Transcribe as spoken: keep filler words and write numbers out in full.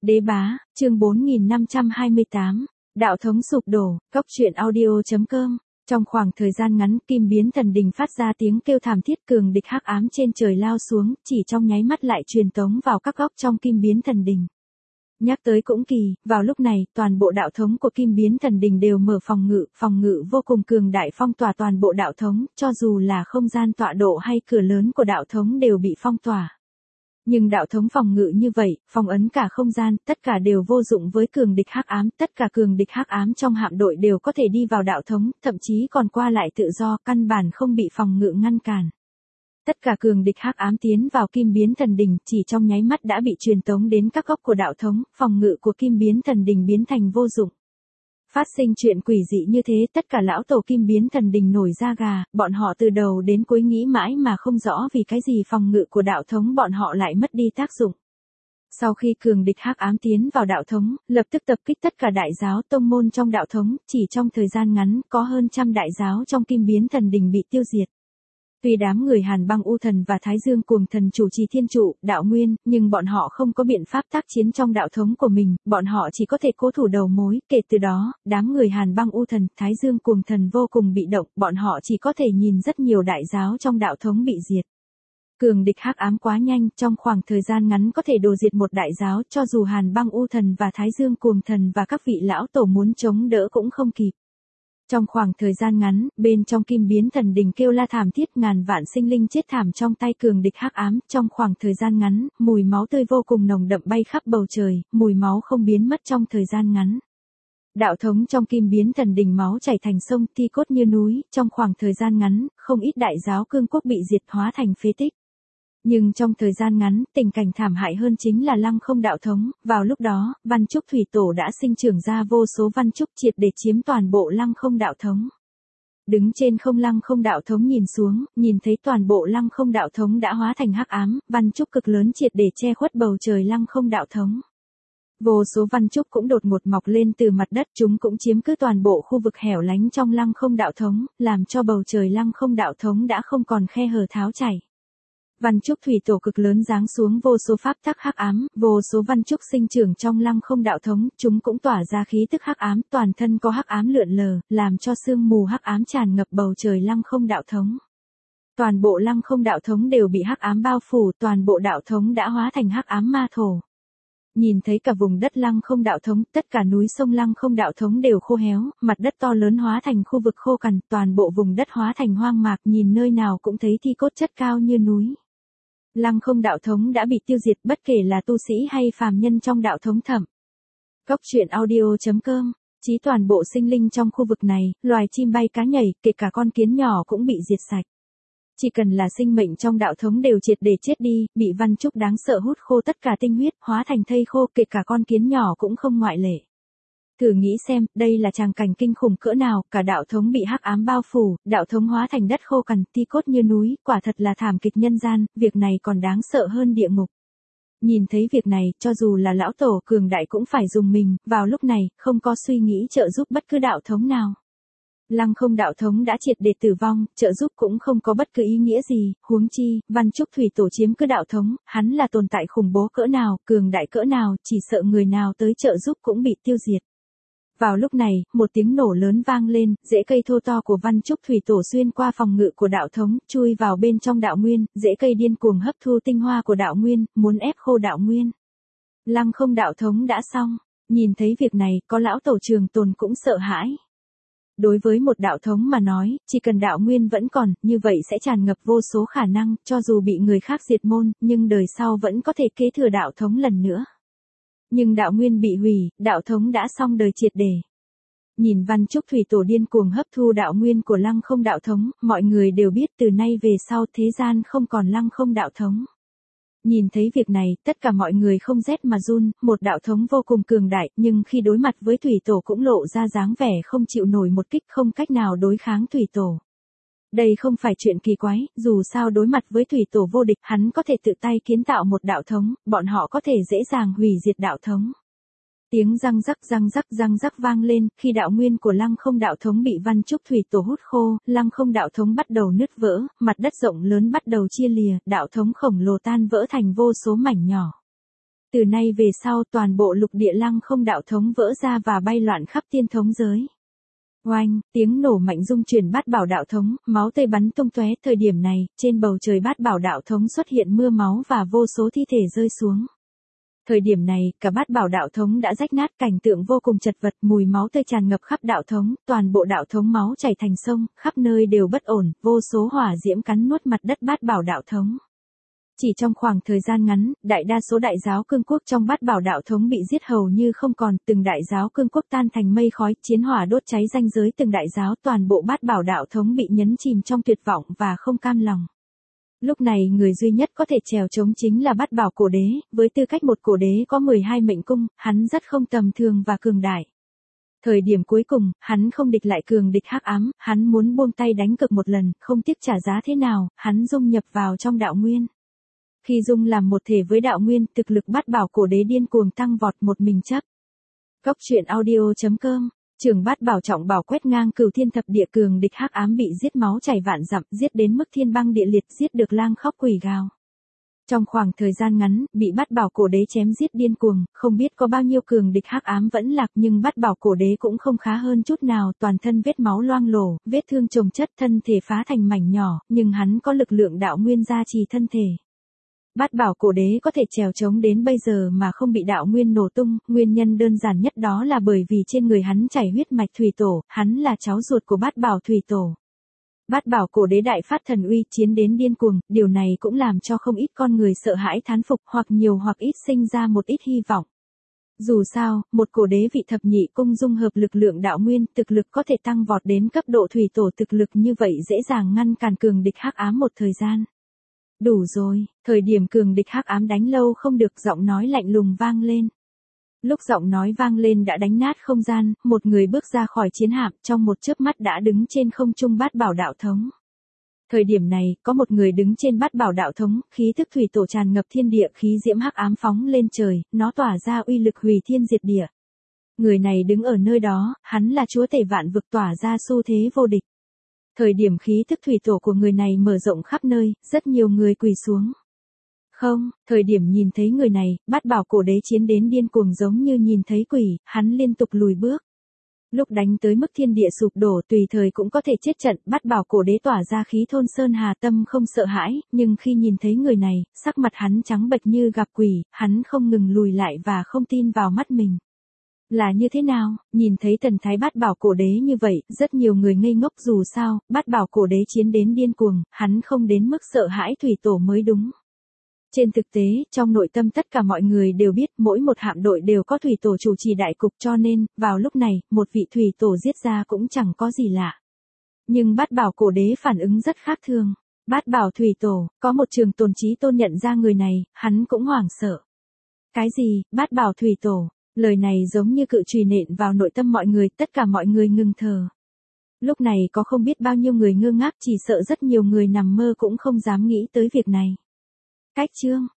Đế bá, chương bốn nghìn năm trăm hai mươi tám, đạo thống sụp đổ, góc truyện audio.com. Trong khoảng thời gian ngắn, Kim Biến Thần Đình phát ra tiếng kêu thảm thiết, cường địch hắc ám trên trời lao xuống, chỉ trong nháy mắt lại truyền tống vào các góc trong Kim Biến Thần Đình. Nhắc tới cũng kỳ, vào lúc này, toàn bộ đạo thống của Kim Biến Thần Đình đều mở phòng ngự, phòng ngự vô cùng cường đại phong tỏa toàn bộ đạo thống, cho dù là không gian tọa độ hay cửa lớn của đạo thống đều bị phong tỏa. Nhưng đạo thống phòng ngự như vậy, phong ấn cả không gian, tất cả đều vô dụng với cường địch hắc ám, tất cả cường địch hắc ám trong hạm đội đều có thể đi vào đạo thống, thậm chí còn qua lại tự do, căn bản không bị phòng ngự ngăn cản. Tất cả cường địch hắc ám tiến vào Kim Biến Thần Đình, chỉ trong nháy mắt đã bị truyền tống đến các góc của đạo thống, phòng ngự của Kim Biến Thần Đình biến thành vô dụng. Phát sinh chuyện quỷ dị như thế, tất cả lão tổ Kim Biến Thần Đình nổi da gà, bọn họ từ đầu đến cuối nghĩ mãi mà không rõ vì cái gì phòng ngự của đạo thống bọn họ lại mất đi tác dụng. Sau khi cường địch hắc ám tiến vào đạo thống, lập tức tập kích tất cả đại giáo tông môn trong đạo thống, chỉ trong thời gian ngắn, có hơn trăm đại giáo trong Kim Biến Thần Đình bị tiêu diệt. Tuy đám người Hàn Băng U Thần và Thái Dương Cuồng Thần chủ trì thiên trụ, đạo nguyên, nhưng bọn họ không có biện pháp tác chiến trong đạo thống của mình, bọn họ chỉ có thể cố thủ đầu mối, kể từ đó, đám người Hàn Băng U Thần, Thái Dương Cuồng Thần vô cùng bị động, bọn họ chỉ có thể nhìn rất nhiều đại giáo trong đạo thống bị diệt. Cường địch hắc ám quá nhanh, trong khoảng thời gian ngắn có thể đổ diệt một đại giáo, cho dù Hàn Băng U Thần và Thái Dương Cuồng Thần và các vị lão tổ muốn chống đỡ cũng không kịp. Trong khoảng thời gian ngắn, bên trong Kim Biến Thần Đình kêu la thảm thiết, ngàn vạn sinh linh chết thảm trong tay cường địch hắc ám, trong khoảng thời gian ngắn, mùi máu tươi vô cùng nồng đậm bay khắp bầu trời, mùi máu không biến mất trong thời gian ngắn. Đạo thống trong Kim Biến Thần Đình máu chảy thành sông, thi cốt như núi, trong khoảng thời gian ngắn, không ít đại giáo cương quốc bị diệt hóa thành phế tích. Nhưng trong thời gian ngắn, tình cảnh thảm hại hơn chính là Lăng Không đạo thống, vào lúc đó, Văn Trúc Thủy Tổ đã sinh trưởng ra vô số Văn Trúc triệt để chiếm toàn bộ Lăng Không đạo thống. Đứng trên không Lăng Không đạo thống nhìn xuống, nhìn thấy toàn bộ Lăng Không đạo thống đã hóa thành hắc ám, Văn Trúc cực lớn triệt để che khuất bầu trời Lăng Không đạo thống. Vô số Văn Trúc cũng đột ngột mọc lên từ mặt đất, chúng cũng chiếm cứ toàn bộ khu vực hẻo lánh trong Lăng Không đạo thống, làm cho bầu trời Lăng Không đạo thống đã không còn khe hở tháo chảy. Văn Trúc Thủy Tổ cực lớn giáng xuống vô số pháp tắc hắc ám, vô số Văn Trúc sinh trưởng trong Lăng Không đạo thống, chúng cũng tỏa ra khí tức hắc ám, toàn thân có hắc ám lượn lờ, làm cho sương mù hắc ám tràn ngập bầu trời Lăng Không đạo thống. Toàn bộ Lăng Không đạo thống đều bị hắc ám bao phủ, toàn bộ đạo thống đã hóa thành hắc ám ma thổ. Nhìn thấy cả vùng đất Lăng Không đạo thống, tất cả núi sông Lăng Không đạo thống đều khô héo, mặt đất to lớn hóa thành khu vực khô cằn, toàn bộ vùng đất hóa thành hoang mạc, nhìn nơi nào cũng thấy thi cốt chất cao như núi. Lăng Không đạo thống đã bị tiêu diệt, bất kể là tu sĩ hay phàm nhân trong đạo thống thẩm. Góc truyện audio.com, chí toàn bộ sinh linh trong khu vực này, loài chim bay cá nhảy, kể cả con kiến nhỏ cũng bị diệt sạch. Chỉ cần là sinh mệnh trong đạo thống đều triệt để chết đi, bị Văn Trúc đáng sợ hút khô tất cả tinh huyết, hóa thành thây khô, kể cả con kiến nhỏ cũng không ngoại lệ. Thử nghĩ xem, đây là tràng cảnh kinh khủng cỡ nào, cả đạo thống bị hắc ám bao phủ, đạo thống hóa thành đất khô cằn, thi cốt như núi, quả thật là thảm kịch nhân gian, việc này còn đáng sợ hơn địa ngục. Nhìn thấy việc này, cho dù là lão tổ cường đại cũng phải dùng mình, vào lúc này, không có suy nghĩ trợ giúp bất cứ đạo thống nào. Lăng Không đạo thống đã triệt để tử vong, trợ giúp cũng không có bất cứ ý nghĩa gì, huống chi, Văn Trúc Thủy Tổ chiếm cứ đạo thống, hắn là tồn tại khủng bố cỡ nào, cường đại cỡ nào, chỉ sợ người nào tới trợ giúp cũng bị tiêu diệt. Vào lúc này, một tiếng nổ lớn vang lên, rễ cây thô to của Văn Trúc Thủy Tổ xuyên qua phòng ngự của đạo thống, chui vào bên trong đạo nguyên, rễ cây điên cuồng hấp thu tinh hoa của đạo nguyên, muốn ép khô đạo nguyên. Lăng Không đạo thống đã xong, nhìn thấy việc này, có lão tổ Trường Tồn cũng sợ hãi. Đối với một đạo thống mà nói, chỉ cần đạo nguyên vẫn còn, như vậy sẽ tràn ngập vô số khả năng, cho dù bị người khác diệt môn, nhưng đời sau vẫn có thể kế thừa đạo thống lần nữa. Nhưng đạo nguyên bị hủy, đạo thống đã xong đời triệt để. Nhìn Văn Trúc Thủy Tổ điên cuồng hấp thu đạo nguyên của Lăng Không đạo thống, mọi người đều biết từ nay về sau thế gian không còn Lăng Không đạo thống. Nhìn thấy việc này, tất cả mọi người không rét mà run, một đạo thống vô cùng cường đại, nhưng khi đối mặt với Thủy Tổ cũng lộ ra dáng vẻ không chịu nổi một kích, không cách nào đối kháng Thủy Tổ. Đây không phải chuyện kỳ quái, dù sao đối mặt với Thủy Tổ vô địch, hắn có thể tự tay kiến tạo một đạo thống, bọn họ có thể dễ dàng hủy diệt đạo thống. Tiếng răng rắc răng rắc răng rắc vang lên, khi đạo nguyên của Lăng Không đạo thống bị Văn Trúc Thủy Tổ hút khô, Lăng Không đạo thống bắt đầu nứt vỡ, mặt đất rộng lớn bắt đầu chia lìa, đạo thống khổng lồ tan vỡ thành vô số mảnh nhỏ. Từ nay về sau toàn bộ lục địa lăng không đạo thống vỡ ra và bay loạn khắp tiên thống giới. Oanh, tiếng nổ mạnh rung chuyển bát bảo đạo thống, máu tươi bắn tung tóe. Thời điểm này, trên bầu trời bát bảo đạo thống xuất hiện mưa máu và vô số thi thể rơi xuống. Thời điểm này, cả bát bảo đạo thống đã rách nát, cảnh tượng vô cùng chật vật, mùi máu tươi tràn ngập khắp đạo thống, toàn bộ đạo thống máu chảy thành sông, khắp nơi đều bất ổn, vô số hỏa diễm cắn nuốt mặt đất bát bảo đạo thống. Chỉ trong khoảng thời gian ngắn, đại đa số đại giáo cương quốc trong bát bảo đạo thống bị giết hầu như không còn, từng đại giáo cương quốc tan thành mây khói, chiến hỏa đốt cháy ranh giới từng đại giáo, toàn bộ bát bảo đạo thống bị nhấn chìm trong tuyệt vọng và không cam lòng. Lúc này người duy nhất có thể trèo chống chính là bát bảo cổ đế, với tư cách một cổ đế có mười hai mệnh cung, hắn rất không tầm thường và cường đại. Thời điểm cuối cùng, hắn không địch lại cường địch hắc ám, hắn muốn buông tay đánh cược một lần, không tiếc trả giá thế nào, hắn dung nhập vào trong đạo nguyên. Khi dung làm một thể với đạo nguyên, thực lực bát bảo cổ đế điên cuồng tăng vọt một mình chấp. Góc truyện audio chấm com, Trường bát bảo trọng bảo quét ngang cửu thiên thập địa, cường địch hắc ám bị giết máu chảy vạn dặm, giết đến mức thiên băng địa liệt, giết được lang khóc quỷ gào. Trong khoảng thời gian ngắn, bị bát bảo cổ đế chém giết điên cuồng, không biết có bao nhiêu cường địch hắc ám vẫn lạc, nhưng bát bảo cổ đế cũng không khá hơn chút nào, toàn thân vết máu loang lổ, vết thương chồng chất, thân thể phá thành mảnh nhỏ, nhưng hắn có lực lượng đạo nguyên gia trì thân thể. Bát bảo cổ đế có thể trèo chống đến bây giờ mà không bị đạo nguyên nổ tung, nguyên nhân đơn giản nhất đó là bởi vì trên người hắn chảy huyết mạch thủy tổ, hắn là cháu ruột của bát bảo thủy tổ. Bát bảo cổ đế đại phát thần uy, chiến đến điên cuồng, điều này cũng làm cho không ít con người sợ hãi thán phục, hoặc nhiều hoặc ít sinh ra một ít hy vọng. Dù sao, một cổ đế vị thập nhị cung dung hợp lực lượng đạo nguyên, thực lực có thể tăng vọt đến cấp độ thủy tổ, thực lực như vậy dễ dàng ngăn cản cường địch hắc ám một thời gian. Đủ rồi, thời điểm cường địch hắc ám đánh lâu không được, giọng nói lạnh lùng vang lên. Lúc giọng nói vang lên đã đánh nát không gian, một người bước ra khỏi chiến hạm, trong một chớp mắt đã đứng trên không trung bát bảo đạo thống. Thời điểm này, có một người đứng trên bát bảo đạo thống, khí thức thủy tổ tràn ngập thiên địa, khí diễm hắc ám phóng lên trời, nó tỏa ra uy lực hủy thiên diệt địa. Người này đứng ở nơi đó, hắn là chúa tể vạn vực, tỏa ra xu thế vô địch. Thời điểm khí thức thủy tổ của người này mở rộng khắp nơi, rất nhiều người quỳ xuống. Không, thời điểm nhìn thấy người này, bát bảo cổ đế chiến đến điên cuồng giống như nhìn thấy quỷ, hắn liên tục lùi bước. Lúc đánh tới mức thiên địa sụp đổ tùy thời cũng có thể chết trận, bát bảo cổ đế tỏa ra khí thôn sơn hà, tâm không sợ hãi, nhưng khi nhìn thấy người này, sắc mặt hắn trắng bệch như gặp quỷ, hắn không ngừng lùi lại và không tin vào mắt mình. Là như thế nào, nhìn thấy thần thái bát bảo cổ đế như vậy, rất nhiều người ngây ngốc, dù sao, bát bảo cổ đế chiến đến điên cuồng, hắn không đến mức sợ hãi thủy tổ mới đúng. Trên thực tế, trong nội tâm tất cả mọi người đều biết, mỗi một hạm đội đều có thủy tổ chủ trì đại cục, cho nên, vào lúc này, một vị thủy tổ giết ra cũng chẳng có gì lạ. Nhưng bát bảo cổ đế phản ứng rất khác thường. Bát bảo thủy tổ, có một trường tồn trí tôn nhận ra người này, hắn cũng hoảng sợ. Cái gì, bát bảo thủy tổ? Lời này giống như cự chùy nện vào nội tâm mọi người, tất cả mọi người ngừng thở. Lúc này có không biết bao nhiêu người ngơ ngác, chỉ sợ rất nhiều người nằm mơ cũng không dám nghĩ tới việc này. Cách chương,